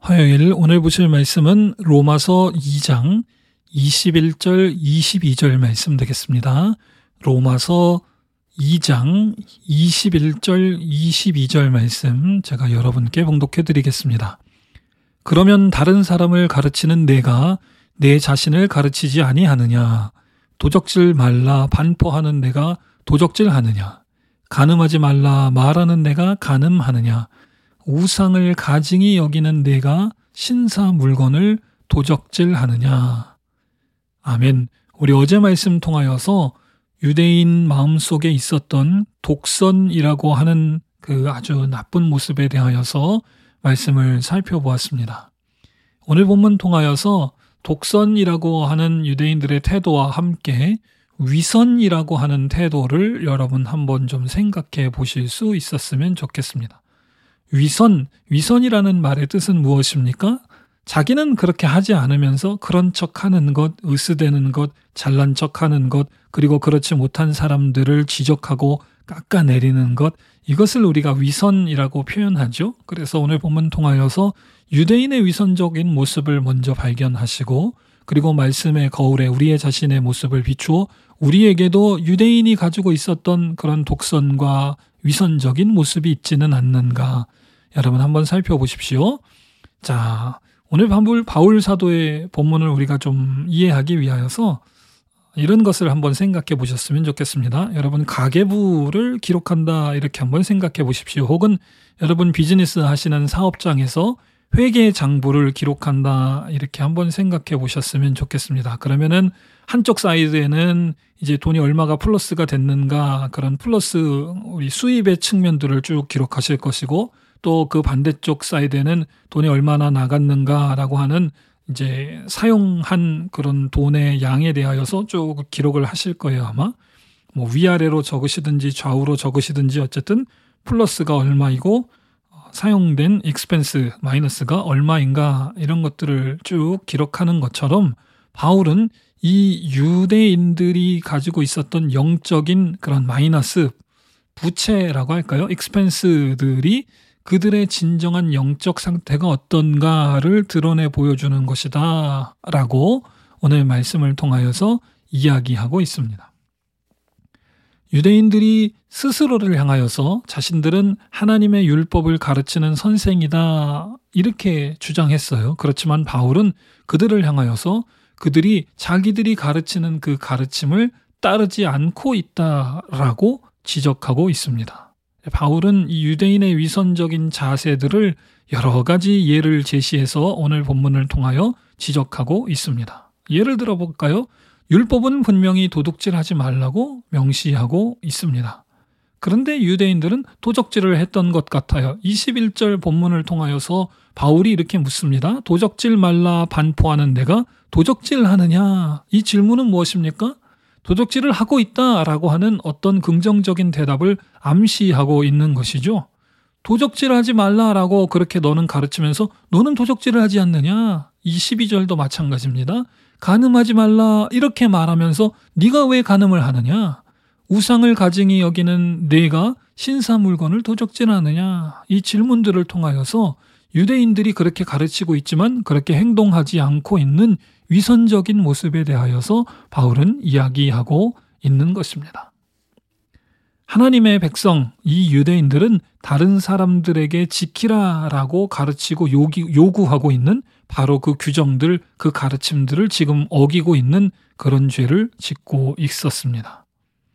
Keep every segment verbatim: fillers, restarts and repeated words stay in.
화요일 오늘 보실 말씀은 로마서 이 장 이십일 절 이십이 절 말씀 되겠습니다. 로마서 이 장 이십일 절 이십이 절 말씀 제가 여러분께 봉독해 드리겠습니다. 그러면 다른 사람을 가르치는 내가 내 자신을 가르치지 아니하느냐? 도적질 말라 반포하는 내가 도적질하느냐? 간음하지 말라 말하는 내가 간음하느냐? 우상을 가증히 여기는 내가 신사 물건을 도적질하느냐? 아멘. 우리 어제 말씀 통하여서 유대인 마음속에 있었던 독선이라고 하는 그 아주 나쁜 모습에 대하여서 말씀을 살펴보았습니다. 오늘 본문 통하여서 독선이라고 하는 유대인들의 태도와 함께 위선이라고 하는 태도를 여러분 한번 좀 생각해 보실 수 있었으면 좋겠습니다. 위선, 위선이라는 말의 뜻은 무엇입니까? 자기는 그렇게 하지 않으면서 그런 척하는 것, 으스대는 것, 잘난 척하는 것, 그리고 그렇지 못한 사람들을 지적하고 깎아내리는 것, 이것을 우리가 위선이라고 표현하죠. 그래서 오늘 본문 통하여서 유대인의 위선적인 모습을 먼저 발견하시고, 그리고 말씀의 거울에 우리의 자신의 모습을 비추어 우리에게도 유대인이 가지고 있었던 그런 독선과 위선적인 모습이 있지는 않는가. 여러분 한번 살펴보십시오. 자, 오늘 바울, 바울 사도의 본문을 우리가 좀 이해하기 위하여서 이런 것을 한번 생각해 보셨으면 좋겠습니다. 여러분 가계부를 기록한다 이렇게 한번 생각해 보십시오. 혹은 여러분 비즈니스 하시는 사업장에서 회계 장부를 기록한다 이렇게 한번 생각해 보셨으면 좋겠습니다. 그러면은 한쪽 사이드에는 이제 돈이 얼마가 플러스가 됐는가 그런 플러스 우리 수입의 측면들을 쭉 기록하실 것이고 또 그 반대쪽 사이드에는 돈이 얼마나 나갔는가라고 하는 이제 사용한 그런 돈의 양에 대하여서 쭉 기록을 하실 거예요, 아마. 뭐 위아래로 적으시든지 좌우로 적으시든지 어쨌든 플러스가 얼마이고 사용된 익스펜스 마이너스가 얼마인가 이런 것들을 쭉 기록하는 것처럼 바울은 이 유대인들이 가지고 있었던 영적인 그런 마이너스, 부채라고 할까요? 익스펜스들이 그들의 진정한 영적 상태가 어떤가를 드러내 보여주는 것이다 라고 오늘 말씀을 통하여서 이야기하고 있습니다. 유대인들이 스스로를 향하여서 자신들은 하나님의 율법을 가르치는 선생이다 이렇게 주장했어요. 그렇지만 바울은 그들을 향하여서 그들이 자기들이 가르치는 그 가르침을 따르지 않고 있다라고 지적하고 있습니다. 바울은 이 유대인의 위선적인 자세들을 여러 가지 예를 제시해서 오늘 본문을 통하여 지적하고 있습니다. 예를 들어볼까요? 율법은 분명히 도둑질하지 말라고 명시하고 있습니다. 그런데 유대인들은 도적질을 했던 것 같아요. 이십일 절 본문을 통하여서 바울이 이렇게 묻습니다. 도적질 말라 반포하는 내가 도적질하느냐? 이 질문은 무엇입니까? 도적질을 하고 있다라고 하는 어떤 긍정적인 대답을 암시하고 있는 것이죠. 도적질하지 말라라고 그렇게 너는 가르치면서 너는 도적질을 하지 않느냐? 이십이 절도 마찬가지입니다. 간음하지 말라 이렇게 말하면서 네가 왜 간음을 하느냐? 우상을 가증히 여기는 내가 신사 물건을 도적질하느냐? 이 질문들을 통하여서 유대인들이 그렇게 가르치고 있지만 그렇게 행동하지 않고 있는 위선적인 모습에 대하여서 바울은 이야기하고 있는 것입니다. 하나님의 백성, 이 유대인들은 다른 사람들에게 지키라라고 가르치고 요기, 요구하고 있는 바로 그 규정들, 그 가르침들을 지금 어기고 있는 그런 죄를 짓고 있었습니다.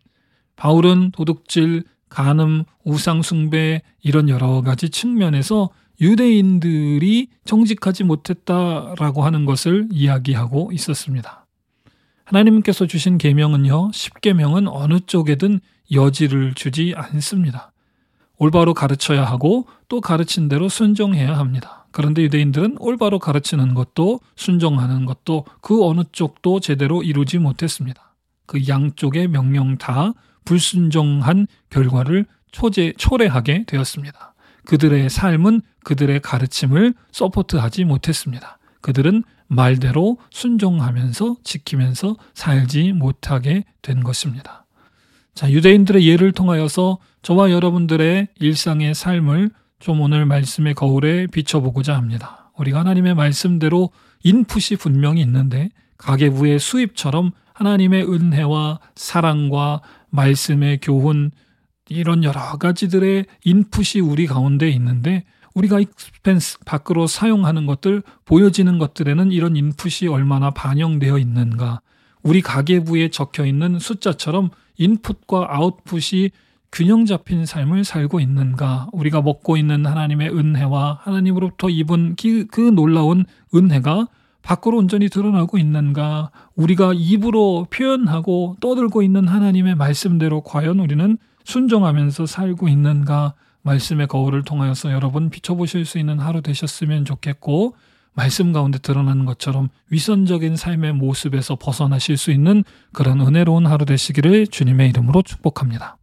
바울은 도둑질, 간음, 우상숭배 이런 여러 가지 측면에서 유대인들이 정직하지 못했다라고 하는 것을 이야기하고 있었습니다. 하나님께서 주신 계명은요, 십계명은 어느 쪽에든 여지를 주지 않습니다. 올바로 가르쳐야 하고 또 가르친 대로 순종해야 합니다. 그런데 유대인들은 올바로 가르치는 것도 순종하는 것도 그 어느 쪽도 제대로 이루지 못했습니다. 그 양쪽의 명령 다 불순종한 결과를 초제, 초래하게 되었습니다. 그들의 삶은 그들의 가르침을 서포트하지 못했습니다. 그들은 말대로 순종하면서 지키면서 살지 못하게 된 것입니다. 자, 유대인들의 예를 통하여서 저와 여러분들의 일상의 삶을 좀 오늘 말씀의 거울에 비춰보고자 합니다. 우리가 하나님의 말씀대로 인풋이 분명히 있는데 가계부의 수입처럼 하나님의 은혜와 사랑과 말씀의 교훈 이런 여러 가지들의 인풋이 우리 가운데 있는데 우리가 익스펜스 밖으로 사용하는 것들, 보여지는 것들에는 이런 인풋이 얼마나 반영되어 있는가. 우리 가계부에 적혀있는 숫자처럼 인풋과 아웃풋이 균형 잡힌 삶을 살고 있는가. 우리가 먹고 있는 하나님의 은혜와 하나님으로부터 입은 그 놀라운 은혜가 밖으로 온전히 드러나고 있는가. 우리가 입으로 표현하고 떠들고 있는 하나님의 말씀대로 과연 우리는 순종하면서 살고 있는가. 말씀의 거울을 통하여서 여러분 비춰보실 수 있는 하루 되셨으면 좋겠고, 말씀 가운데 드러나는 것처럼 위선적인 삶의 모습에서 벗어나실 수 있는 그런 은혜로운 하루 되시기를 주님의 이름으로 축복합니다.